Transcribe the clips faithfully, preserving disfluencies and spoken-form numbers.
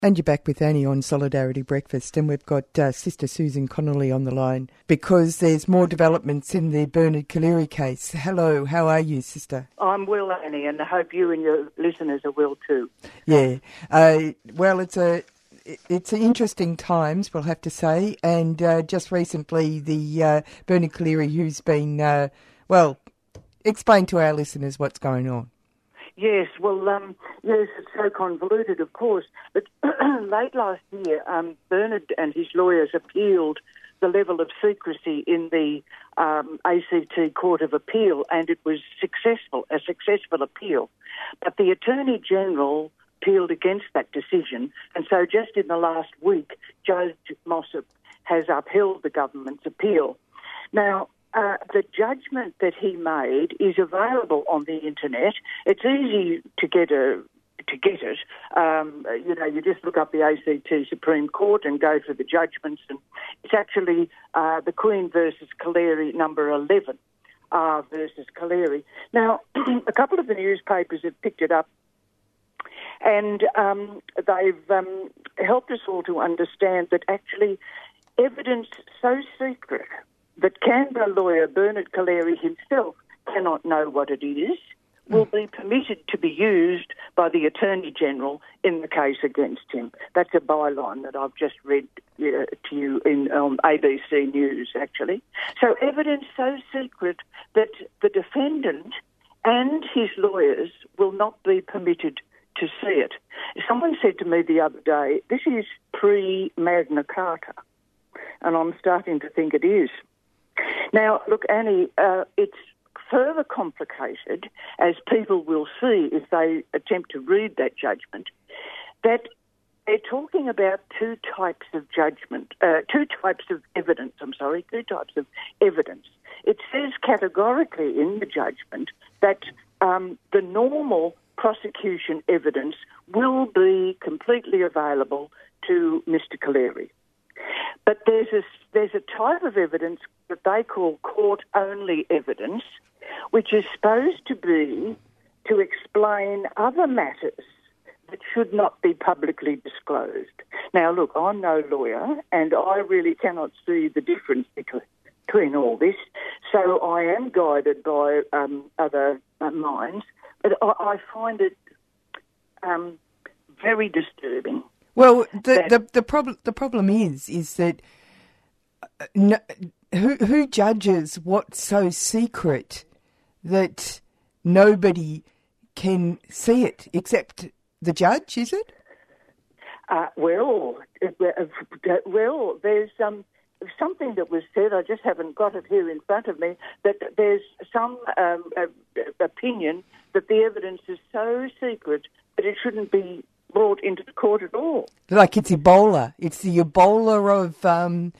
And you're back with Annie on Solidarity Breakfast, and we've got uh, Sister Susan Connolly on the line because there's more developments in the Bernard Collaery case. Hello, how are you, Sister? I'm well, Annie, and I hope you and your listeners are well too. Yeah, uh, well, it's a it's interesting times, we'll have to say, and uh, just recently the uh, Bernard Collaery, who's been, uh, well, explain to our listeners what's going on. Yes, well, um, yes, it's so convoluted, of course. But late last year, um, Bernard and his lawyers appealed the level of secrecy in the um, A C T Court of Appeal, and it was successful, a successful appeal. But the Attorney General appealed against that decision, and so just in the last week, Judge Mossop has upheld the government's appeal. Now, Uh, the judgment that he made is available on the internet. It's easy to get a to get it. Um, you know, you just look up the A C T Supreme Court and go for the judgments, and it's actually uh, the Queen versus Collaery number eleven, R versus Collaery. Now, a couple of the newspapers have picked it up, and um, they've um, helped us all to understand that actually evidence so secret that Canberra lawyer Bernard Collaery himself cannot know what it is, will be permitted to be used by the Attorney General in the case against him. That's a byline that I've just read uh, to you in um, A B C News, actually. So evidence so secret that the defendant and his lawyers will not be permitted to see it. Someone said to me the other day, this is pre-Magna Carta, and I'm starting to think it is. Now, look, Annie, uh, it's further complicated, as people will see if they attempt to read that judgment, that they're talking about two types of judgment, uh, two types of evidence, I'm sorry, two types of evidence. It says categorically in the judgment that um, the normal prosecution evidence will be completely available to Mister Collaery. But there's a, there's a type of evidence that they call court-only evidence, which is supposed to be to explain other matters that should not be publicly disclosed. Now, look, I'm no lawyer, and I really cannot see the difference between, between all this, so I am guided by um, other uh, minds, but I, I find it um, very disturbing. Well, the, the the problem the problem is is that uh, no, who who judges what's so secret that nobody can see it except the judge? Is it? Uh, well, well, there's um, something that was said. I just haven't got it here in front of me. That there's some um, uh, opinion that the evidence is so secret that it shouldn't be brought into the court at all. Like it's Ebola. It's the Ebola of um,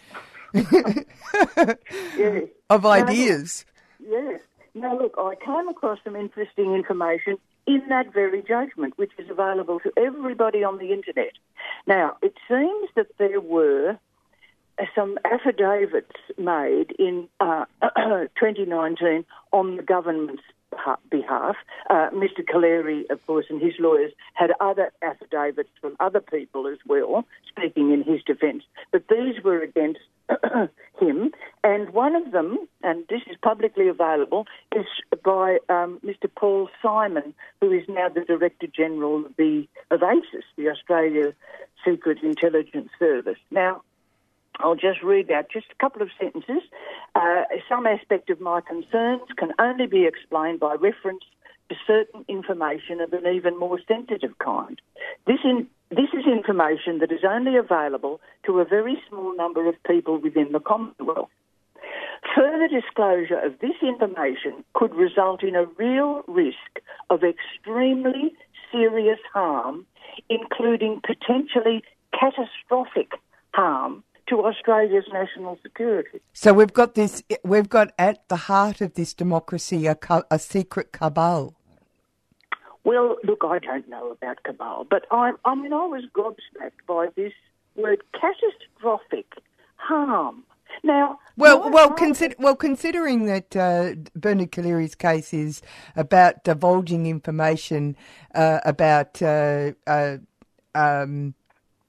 yes. of ideas. Now, yes. Now, look, I came across some interesting information in that very judgment, which is available to everybody on the internet. Now, it seems that there were some affidavits made in uh, twenty nineteen on the government's behalf. Uh, Mister Collaery, of course, and his lawyers had other affidavits from other people as well, speaking in his defence. But these were against him. And one of them, and this is publicly available, is by um, Mister Paul Simon, who is now the Director General of the of A S I S, the Australia Secret Intelligence Service. Now, I'll just read out just a couple of sentences. Uh, some aspect of my concerns can only be explained by reference to certain information of an even more sensitive kind. This, in, this is information that is only available to a very small number of people within the Commonwealth. Further disclosure of this information could result in a real risk of extremely serious harm, including potentially catastrophic harm to Australia's national security. So we've got this, we've got at the heart of this democracy a, a secret cabal. Well, look, I don't know about cabal, but I, I mean, I was gobsmacked by this word catastrophic harm. Now, well, well, consider, well, considering that uh, Bernard Collaery's case is about divulging information uh, about uh, uh, um,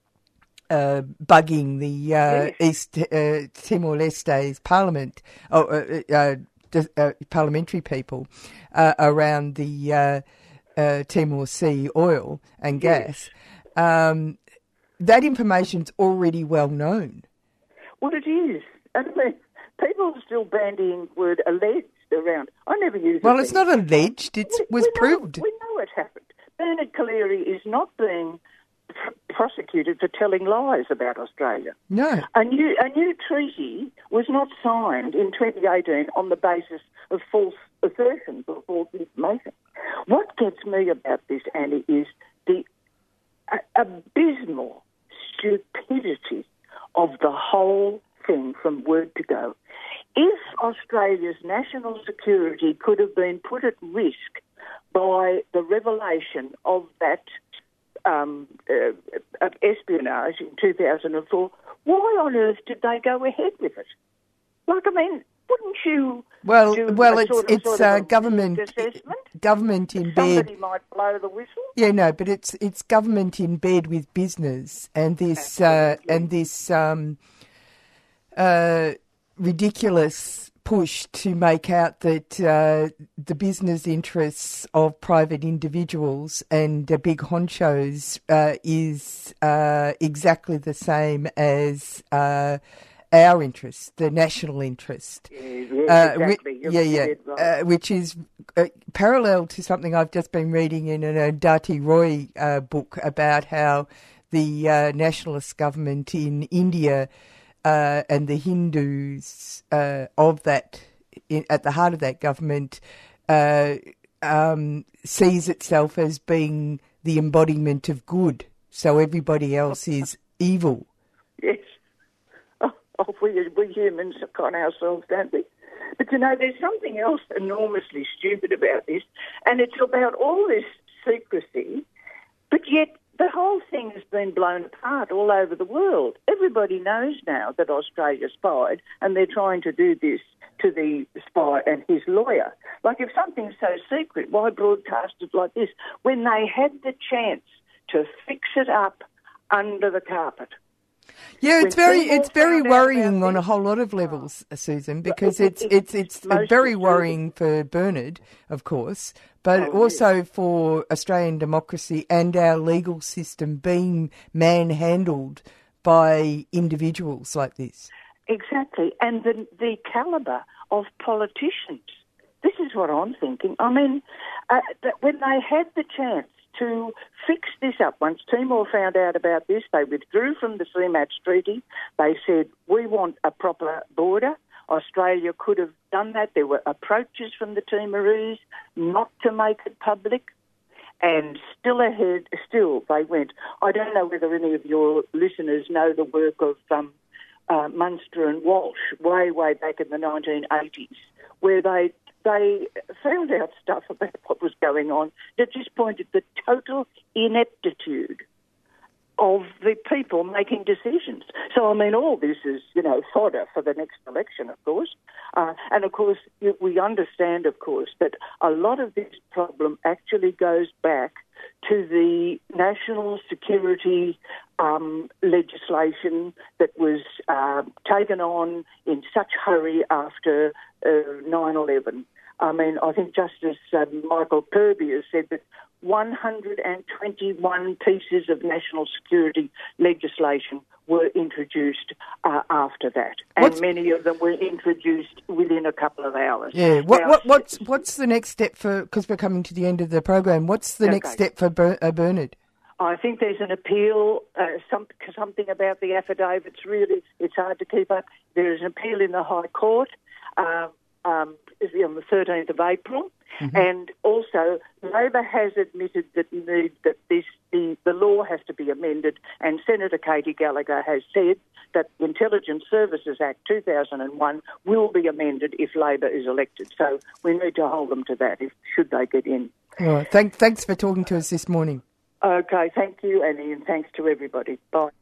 uh, bugging the uh, Yes. East uh, Timor-Leste's parliament, oh, uh, uh, uh, parliamentary people uh, around the uh, uh, Timor Sea oil and Yes. gas. Um, that information's already well known. Well, it is. I mean, people are still bandying word alleged around. I never use it. Well, it's not alleged; it we, was we proved. Know, we know it happened. Bernard Collaery is not being pr- prosecuted for telling lies about Australia. No. A new, a new treaty was not signed in twenty eighteen on the basis of false assertions or false information. What gets me about this, Annie, is the uh, abysmal stupidity of the whole thing from word to go. If Australia's national security could have been put at risk by the revelation of that um, uh, of espionage in two thousand four, why on earth did they go ahead with it? Like, I mean, wouldn't you Well, do well, a it's sort of, it's sort uh, of a government risk assessment? government in Somebody bed. might blow the whistle. Yeah, no, but it's it's government in bed with business, and this uh, Absolutely. and this um, uh, ridiculous push to make out that uh, the business interests of private individuals and uh, big honchos uh, is uh, exactly the same as uh, our interest, the national interest. Yeah, yeah, Uh, whi- exactly. You're yeah, yeah, dead right. uh, which is uh, parallel to something I've just been reading in an Ardati Roy uh, book about how the uh, nationalist government in India uh, and the Hindus uh, of that, in, at the heart of that government, uh, um, sees itself as being the embodiment of good. So everybody else is evil. Yes. Oh, oh, we, we humans con ourselves, don't we? But, you know, there's something else enormously stupid about this, and it's about all this secrecy, but yet the whole thing has been blown apart all over the world. Everybody knows now that Australia spied, and they're trying to do this to the spy and his lawyer. Like, if something's so secret, why broadcast it like this? When they had the chance to fix it up under the carpet. Yeah, it's When very people it's very found out worrying about on a this- whole lot of levels, uh, Susan, because it- it's it- it's it's it's most very disturbing. worrying for Bernard, of course, but Oh, it also for Australian democracy and our legal system being manhandled by individuals like this. Exactly, and the the calibre of politicians. This is what I'm thinking. I mean, uh, that when they had the chance to fix this up, once Timor found out about this, they withdrew from the C MATS Treaty. They said, we want a proper border. Australia could have done that. There were approaches from the Timorese not to make it public. And still ahead, still they went. I don't know whether any of your listeners know the work of um, uh, Munster and Walsh way, way back in the nineteen eighties, where they they found out stuff about what was going on that just pointed to the total ineptitude of the people making decisions. So, I mean, all this is, you know, fodder for the next election, of course. Uh, and, of course, we understand, of course, that a lot of this problem actually goes back to the national security um, legislation that was uh, taken on in such hurry after uh, nine eleven. I mean, I think Justice uh, Michael Kirby has said that one hundred twenty-one pieces of national security legislation were introduced uh, after that, and What's- many of them were introduced within a couple of hours. Yeah. What Now, what what's what's the next step for? Because we're coming to the end of the program. What's the next Okay. step for Ber, uh, Bernard? I think there's an appeal, uh, some, something about the affidavits. Really, it's hard to keep up. There is an appeal in the High Court uh, um, on the thirteenth of April. Mm-hmm. And also, Labor has admitted that, need, that this, the, the law has to be amended, and Senator Katie Gallagher has said that the Intelligence Services Act two thousand one will be amended if Labor is elected. So we need to hold them to that, if should they get in. All right. Thank, thanks for talking to us this morning. Okay, thank you, Annie, and thanks to everybody. Bye.